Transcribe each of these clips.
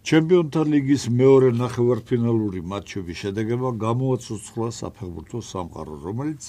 ჩემპიონთა ლიგის მეორე ნახევარფინალური მატჩების შედეგება გამოაცოცხლა საფეხბურთო სამყარო, რომელიც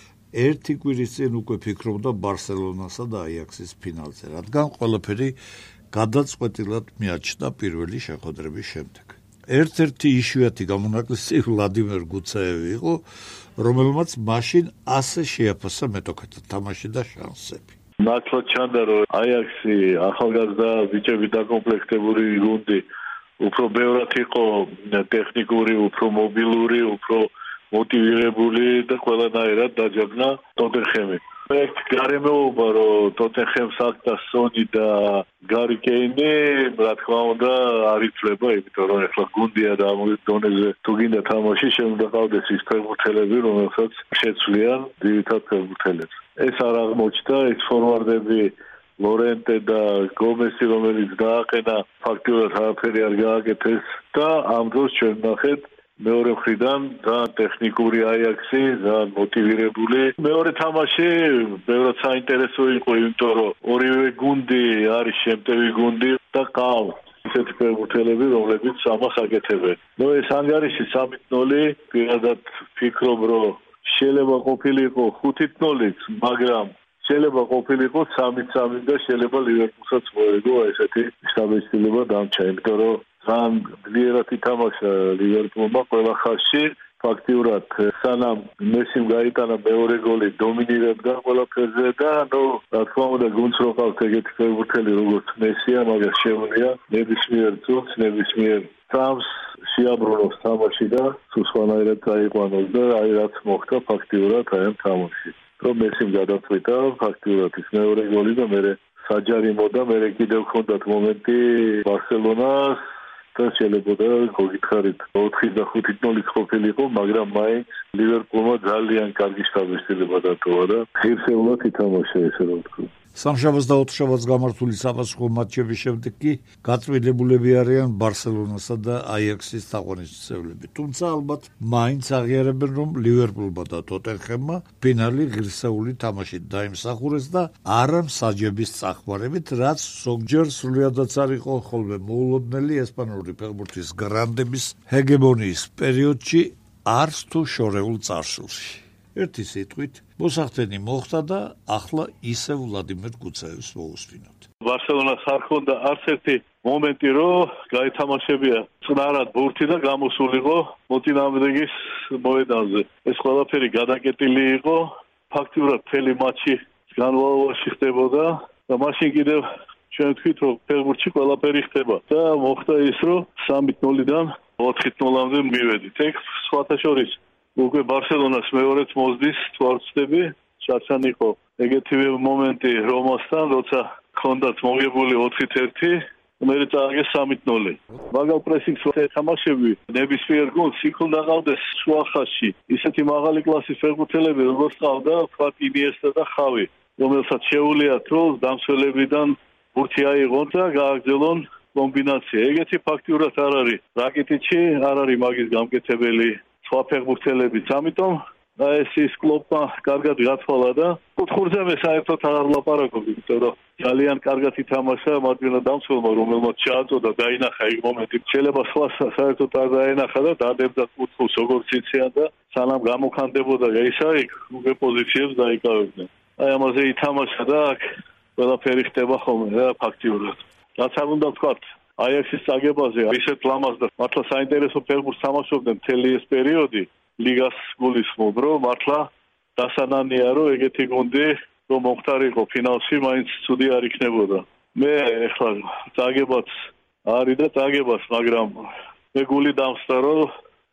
ერთი კვირის წინ უკვე ფიქრობდა ბარსელონასა და აიაქსის ფინალზე, რადგან ყველაფერი გადაწყვეტილად მიაჩნდა პირველი შეხვედრების შემდეგ. ერთ-ერთი იშვიათი გამონაკლისი ვლადიმერ გუცაევი იყო, რომელმაც მაშინ ასე შეაფასა მეტოქეთა თამაში და შანსები. ნათლად ჩანდა, რომ აიაქსი ახალგაზრდა ბიჭები დაკომპლექტებული გუნდი უფრო ბევრად იყო ტექნიკური, უფრო მობილური, უფრო მოტივირებული და ყველანაირად დაჯაბნა ტოტენჰემი. ერთ გარემოება, რომ ტოტენჰემს აქდა სონი და გარი კეინი, რა თქმა უნდა, არ იცლება, იმიტომ რომ ახლა გუნდია და ამ დონეზე თუ გინდა თამაში, შემიძლია ყავდეს ის ფეხბურთელები, რომელსაც შეცვლიან ძირითად ფეხბურთელებს. ეს არ აღმოჩნდა, ეს ფორვარდები ლორენტე და გომესი, რომელიც დააყენა, ფაქტიურად არაფერი არ გააკეთეს და ამ დროს ჩვენ ნახეთ მეორე მხრიდან ძალიან ტექნიკური აიაქსი, ძალიან მოტივირებული. მეორე თამაში ბევრად საინტერესო იყო, იმიტომ რომ ორივე გუნდი არის შემტევი გუნდი და ყავს ისეთი ფეხბურთელები, რომლებიც ამას აკეთებენ. ეს ანგარიში 3-0, პირადად ვფიქრობ, რომ შეიძლება ყოფილიყო 5-0-იც, მაგრამ შეიძლება ყოფილიყო 3-3 და შეიძლება ლივერპულსაც მოეგო ესეთი შთაბეჭდილება დამჭა, იმიტომ რომ ძალიან ძლიერად ითამაშა ლივერპულმა ყველა ხაზში. ფაქტიურად სანამ მესიმ გაიტანა მეორე გოლი, დომინირებდა ყველაფერზე და რა თქმა უნდა გუნდს რო ყავს ეგეთი ფეხბურთელი როგორც მესია, მაგას შეუძლია ნებისმიერ წუთს, ნებისმიერ თამს შეაბრუნოს თამაში და სულ სხვანაირად წაიყვანოს და რაც მოხდა ფაქტიურად ამ თამაში. რომ მესიმ გადაწყვიტა ფაქტიურად ის მეორე გოლი და მერე საჯარიმო და მერე კიდევ ჰქონდათ მომენტი ბარსელონას და შეიძლება გოგითხარით 4-5-0 ყოფილიყო, მაგრამ მაინც ლივერპულმა ძალიან კარგი შთაბეჭდილება დატოვა და ღირსეულად ითამაშა, ესე რომ ვთქვი. სამშაბათს და ოთხშაბათს გამართული საპასუხო მატჩების შემდეგ კი გაწყვეტილებულები არიან ბარსელონასა და აიაქსის თაყვანისმცემლები. თუმცა ალბათ მაინც აღიარებენ, რომ ლივერპულმა და ტოტენჰემმა ფინალი ღირსეული თამაშით დაიმსახურეს და არა მსაჯების წახმარებით, რაც ზოგჯერ სრულიადაც არ იყო ხოლმე მოულოდნელი ესპანური ფეხბურთის გრანდების ჰეგემონიის პერიოდში არც თუ შორეულ წარსულში. ერთი სიტყვით, მოსახდენი მოხდა და ახლა ისევ ვლადიმერ გუცაევს მოусვინოთ. ბარსელონას არ ჰქონდა არც ერთი მომენტი, რომ გაითამაშებია წნარად ბურთი და გამოსულიყო მოწინააღმდეგის მოედანზე. ეს ყველაფერი გადაკეტილი იყო, ფაქტიურად მთელი მატჩი განმავლობაში ხდებოდა და მაშინ კიდევ ჩვენ ვთქვით, რომ ფეხბურთში ყველაფერი ხდება და მოხდა ის, რომ 3-0-დან 4-0-მდე მივედით. ეგ სხვათა შორის უკვე ბარსელონას მეორეც მოსდის თუ არ ვცდები, ჩაცან იყო ეგეთივე მომენტი რომასთან, როცა ჰქონდათ მოგებული 4-1, მერე წააგეს 3-0. მაგალ პრესინგს ეთამაშები ნებისმიერ გუნდს იქ უნდა ყავდეს შუა ხაზში ისეთი მაღალი კლასის ფეხბურთელები, როგორც ყავდა ვთქვათ ინიესტა და ხავი, რომელსაც შეუძლიათ რომ დამცველებიდან ბურთი აიღონ და გააგრძელონ კომბინაცია. ეგეთი ფაქტიურად არ არის რაკიტიჩი, არ არის მაგის გამკეთებელი სხვა ფეხბურთელებიც, ამიტომ ეს ის კლოპმა კარგად გათვალა და კუთხურზე მე საერთოდ არ ვლაპარაკობ, იმიტომ რომ ძალიან კარგად ითამაშა მარჯვენა დამცველმა, რომელმაც შეაწოდა დაინახა ეგ მომენტი. შეიძლება სხვა საერთოდ არ დაინახა და დადებდა კუთხურს როგორც იციან და სანამ გამოქანდებოდა ისა იქ უკვე პოზიციებს დაიკავებდნენ. აი ამაზე ითამაშა და აქ ყველაფერი ხდება ხოლმე რა ფაქტიურად. რაც არ უნდა ვთქვათ, აიაქსის წაგებაზე ისეთ ლამაზ და მართლა საინტერესო ფეხბურთს თამაშობდნენ მთელი ეს პერიოდი, ლიგას გულისხმობ, რომ მართლა დასანანია, რომ ეგეთი გუნდი რომ მომხდარიყო ფინალში, მაინც ცუდი არ იქნებოდა. მე ეხლა წაგებაც არის და წაგებას, მაგრამ მე გული დამხსდა, რომ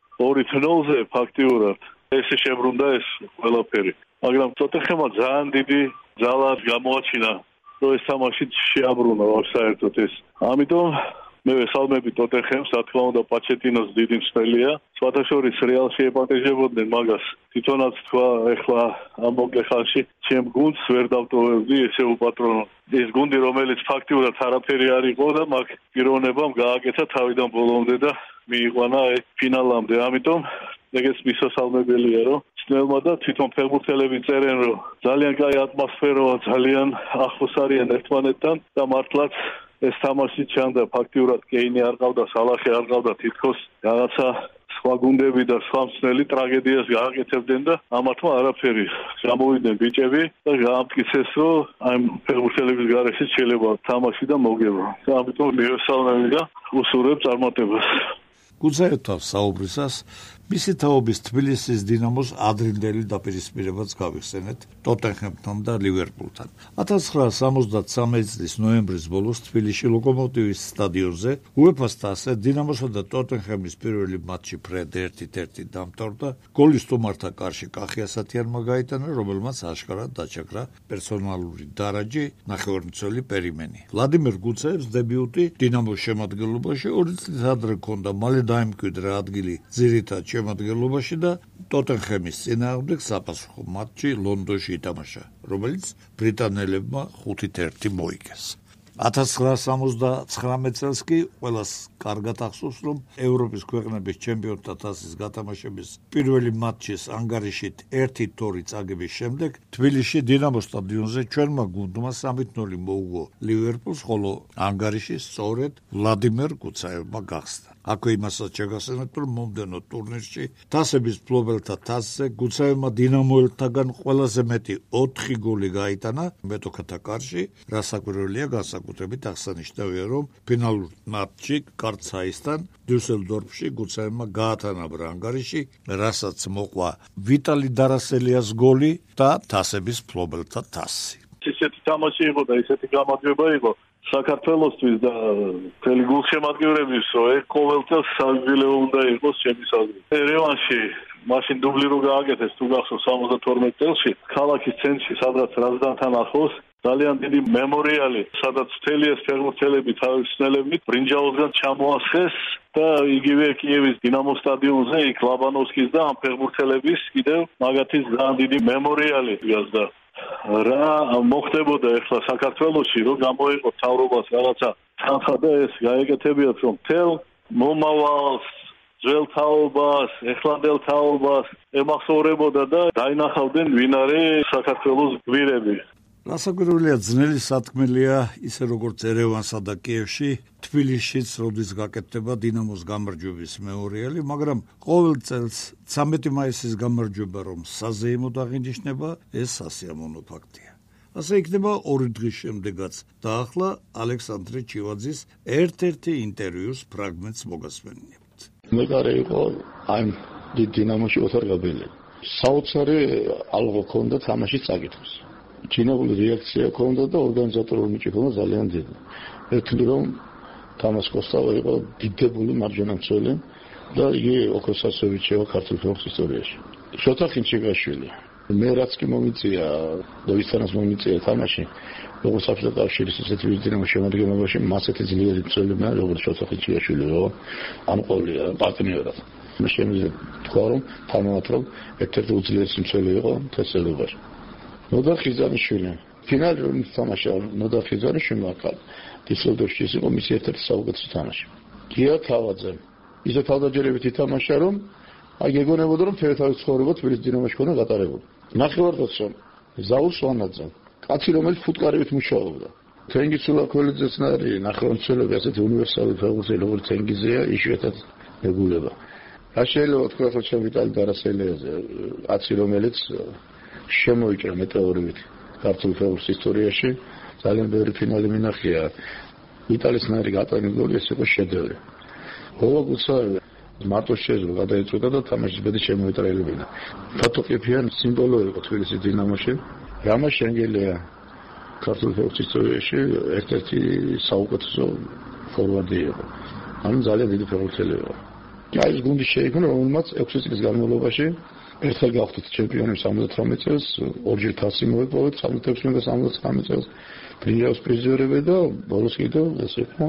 2-0-ზე ფაქტიურად ესე შებრუნდა ეს ყველაფერი. მაგრამ ტოტენჰემმა ძალიან დიდი ძალა გამოაჩინა, რომ ეს თამაში შეაბრუნა საერთოდ ეს. ამიტომ მე ვესალმები ტოტენჰემს, რა თქმა უნდა პაჩეტინოს დიდი მსმელია. სხვათა შორის რეალში ეპატეჟებოდნენ მაგას. თვითონაც თქვა ეხლა ამ მოკლე ხანში ჩემ გუნდს ვერ დავტოვებდი ესე უპატრონო. ეს გუნდი, რომელიც ფაქტიურად არაფერი არ იყო და მაგ პიროვნებამ გააკეთა თავიდან ბოლომდე და მიიყვანა ფინალამდე. ამიტომ ეგეც მისასალმებელია, რომ ძნელმა და თვითონ ფეხბურთელები წერენ, რომ ძალიან კაი ატმოსფეროა, ძალიან ახლოს არიან ერთმანეთთან და მართლაც ეს თამაში ჩანდა ფაქტიურად კეინი არ ყავდა, სალახი არ ყავდა, თითქოს რაღაცა სხვა გუნდები და სხვა მსნელი ტრაგედიას გააკეთებდნენ და ამათმა არაფერი გამოვიდნენ ბიჭები და გაამტკიცეს, რომ ამ ფეხბურთელების გარეშე შეიძლება თამაში და მოგება. და ამიტომ მიესალმები და უსურვებ წარმატებას. გუცაევთან საუბრისას მისი თაობის თბილისის დინამოს ადრინდელი დაპირისპირებაც გავიხსენეთ ტოტენჰემთან და ლივერპულთან. 1973 წლის ნოემბრის ბოლოს თბილისში ლოკომოტივის სტადიონზე უეფა-ს თასზე დინამოსა და ტოტენჰემის პირველი მატჩი ფრედ 1-1 დამთავრდა. გოლის სტუმართა კარში კახი ასათიანმა გაიტანა, რომელმაც აშკარად დაჩაგრა პერსონალური დარაჯი ნახევარმცველი პერიმენი. ვლადიმერ გუცაევს დებიუტი დინამოს შემადგენლობაში 2 წლის ადრე ჰქონდა, მალე დაიმკვიდრა ადგილი ძირითად შემადგენლობაში და ტოტენჰემის წინააღმდეგ საფასუხო მატჩი ლონდონში ითამაშა, რომელიც ბრიტანელებმა 5-1 მოიგეს. 1979 წელს კი ყველას კარგად ახსოვს, რომ ევროპის ქვეყნების ჩემპიონთა თასის გათამაშების პირველი მატჩის ანგარიშით 1-2 წაგების შემდეგ თბილისში დინამოს სტადიონზე ჩვენმა გუნდმა 3-0 მოუგო ლივერპულს, ხოლო ანგარიში სწორედ ვლადიმერ გუცაევმა გახსნა. აქვე იმასაც შეგახსენებთ, რომ მომდევნო ტურნირში თასების მფლობელთა თასზე გუცაევმა დინამოელთაგან ყველაზე მეტი 4 გოლი გაიტანა მეტოქათა კარში, რასაკვირველია განსაკუთრებით აღსანიშნავია, რომ ფინალურ მატჩში კარცაისთან დიუსელდორფში გუცაევმა გაათანაბრა ანგარიში, რასაც მოყვა ვიტალი დარასელიას გოლი და თასების მფლობელთა თასი. ისეთი თამაში იყო და ისეთი გამარჯვება იყო საქართველოსთვის და მთელი გულშემატკივრების, რომ ეს ყოველწელს საძილეო უნდა იყოს ჩემის აზრით. ერევანში მაშინ დუბლი რო გააკეთეს, თუ გახსოვს 72 წელს ქალაქის ცენტრში, სადაც რაზდანთან ახლოს ძალიან დიდი მემორიალი, სადაც მთელი ეს ფეხბურთელები თავის ცნელებით ბრინჯაოსგან ჩამოასხეს და იგივე კიევის დინამოს სტადიონზე იქ ლაბანოვსკის და ამ ფეხბურთელების კიდევ მაგათის ძალიან დიდი მემორიალი გასდა. რა მოხდებოდა ახლა საქართველოში, რომ გამოიყო თავრობას რაღაცა თანხა და ეს გაეკეთებიათ, რომ მთელ მომავალს, ძველ თაობას, ეხლანდელ თაობას ემახსოვრებოდა და დაინახავდნენ ვინ არის საქართველოს გვირები. რასაკვირველია, ძნელი სათქმელია, ისე როგორც ერევანსა და კიევში, თბილისშიც როდის გაკეთდება დინამოს გამარჯვების მემორიალი, მაგრამ ყოველ წელს 13 მაისის გამარჯვება რომ საზეიმოდ აღინიშნება, ეს სასიამოვნო ფაქტია. ასე იქნება 2 დღის შემდეგაც და ახლა ალექსანდრე ჩივაძის ერთ-ერთი ინტერვიუს ფრაგმენტს მოგასმენიებთ. მეგარე იყო აი დინამოში ოთარ გაბელი. საოცარი ალღო ქონდა თამაშის წაკითხვის. ჩინებული რეაქცია ქონდა და ორგანიზატორული ნიჭი ქონდა ძალიან დიდი. ერთნი რომ თამაშ კოსტავა იყო დიდებული მარჯვენა მცველი და იგი ოქროსასოვით შევა ქართულ ფეხბურთის ისტორიაში. შოთა ხინჩიგაშვილი. მე რაც კი მომიწია და ვისთანაც მომიწია თამაში, როგორც საფრთხე კავშირის ისეთი დინამოს შემადგენლობაში, მასეთი ძლიერი მცველი მე როგორც შოთა ხინჩიგაშვილი რო ამყოლია პარტნიორად. მე შემიძლია თქვა რომ თანამათრობ ერთ-ერთი უძლიერესი მცველი იყო თესელობაში. ნოდარ ხიზანიშვილი. ფინალი რომ თამაშა ნოდარ ხიზანიშვილმა დისელდორფში იყო მისი ერთ-ერთი საუკეთესო თამაში. გია თავაძე. ისე თავდაჯერებით ითამაშა რომ აი გეგონებოდა რომ თავის ცხოვრება თბილისის დინამოში ქონდა გატარებული. ნახევარ-დაცვა ზაურ სვანაძე. კაცი რომელიც ფუტკარივით მუშაობდა. თენგიზ სულაქველიძეც ნარი ნახევარმცველები ასეთი უნივერსალური ფეხბურთელი როგორც თენგიზია იშვიათად ეგულება. რა შეიძლება თქვა რომ ვიტალი დარასელიაზე კაცი რომელიც შემოიჭრა მეტეორით ქართულ ფეხბურთის ისტორიაში ძალიან ბევრი ფინალი მინახია. ვიტალის ნარი გატანილი გოლი ეს იყო შედევრი. გუცაევი მარტო შეიძლება გადაეწყვეტა და თამაშის ბედი შემოეტრიალებინა. ფოტოკეფიანი სიმბოლო იყო თბილისის დინამოში. რამა შენგელია ქართულ ფეხბურთის ისტორიაში ერთ-ერთი საუკეთესო ფორვარდი იყო. ანუ ძალიან დიდი ფეხბურთელი იყო. აი ეს გუნდი შეიქმნა, რომელმაც 6 წლის განმავლობაში ერთხელ გავხდით ჩემპიონი 78 წელს, ორჯერ თასი მოიპოვეთ 76 და 79 წელს. ბრინჯაოს პრიზიორები და ბოლოს კიდევ ეს იყო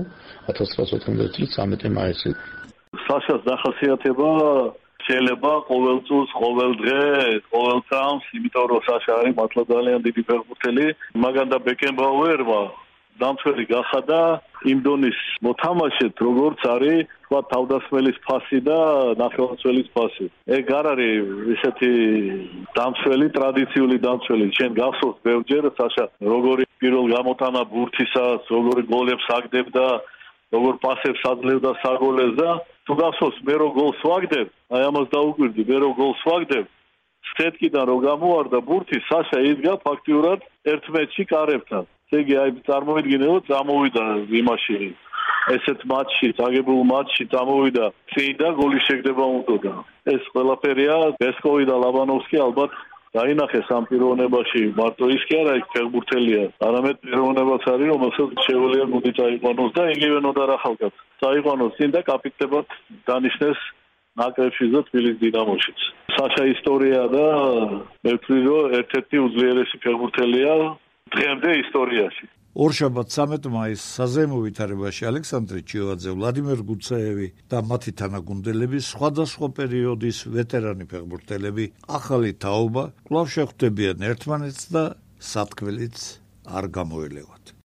1990 წლის 13 მაისი. საშას დახასიათება შეიძლება ყოველ წუთს, ყოველ დღეს, ყოველ წამს, იმიტომ რომ საშა არის მართლა ძალიან დიდი ფეხბურთელი. მაგან და ბეკენბაუერმა დამცველი გახადა იმ დონის მოთამაშედ, როგორც არის თქვა თავდასხმელის ფასი და ნახევარმცველის ფასი. ეგ არ არის ესეთი დამცველი, ტრადიციული დამცველი. შენ გახსოვს ბევრჯერ საშა როგორი პირველ გამოტანა ბურთისას, როგორი გოლებს აგდებდა, როგორ პასებს აძლევდა საგოლეს და თუ გახსოვს მე რო გოლს ვაგდებ, აი ამას დაუკვირდი, მე რო გოლს ვაგდებ, სტეტკიდან რო გამოვარდა ბურთი, საშა იდგა ფაქტიურად 11-ში კარებთან. ესე იგი აი წარმოიდგინე რომ წამოვიდა იმაში ესეთ მატჩში, წაგებულ მატჩში წამოვიდა წინ და გოლის შეგდება უნდოდა. ეს ყველაფერია ბესკოვი და ლაბანოვსკი ალბათ დაინახეს ამ პიროვნებაში, მარტო ის კი არა, იქ ფეხბურთელია, არამედ პიროვნებაც არის, რომელსაც შეუძლია გუნდი წაიყვანოს და იგივე ნოდარ ახალგაზრდას წაიყვანოს წინ და კაპიტნებად დანიშნეს ნაკრებში და თბილისის დინამოშიც. საშა ისტორია და მე ვთვლი, რომ ერთ-ერთი უძლიერესი ფეხბურთელია დღემდე ისტორიაში. ორშაბათ 13 მაისს საზეიმო ვითარებაში ალექსანდრე ჩიოვაძე, ვლადიმერ გუცაევი და მათი თანაგუნდელები, სხვადასხვა პერიოდის ვეტერანი ფეხბურთელები, ახალი თაობა კვლავ შეხვდებიან ერთმანეთს და სათქმელიც არ გამოელევათ.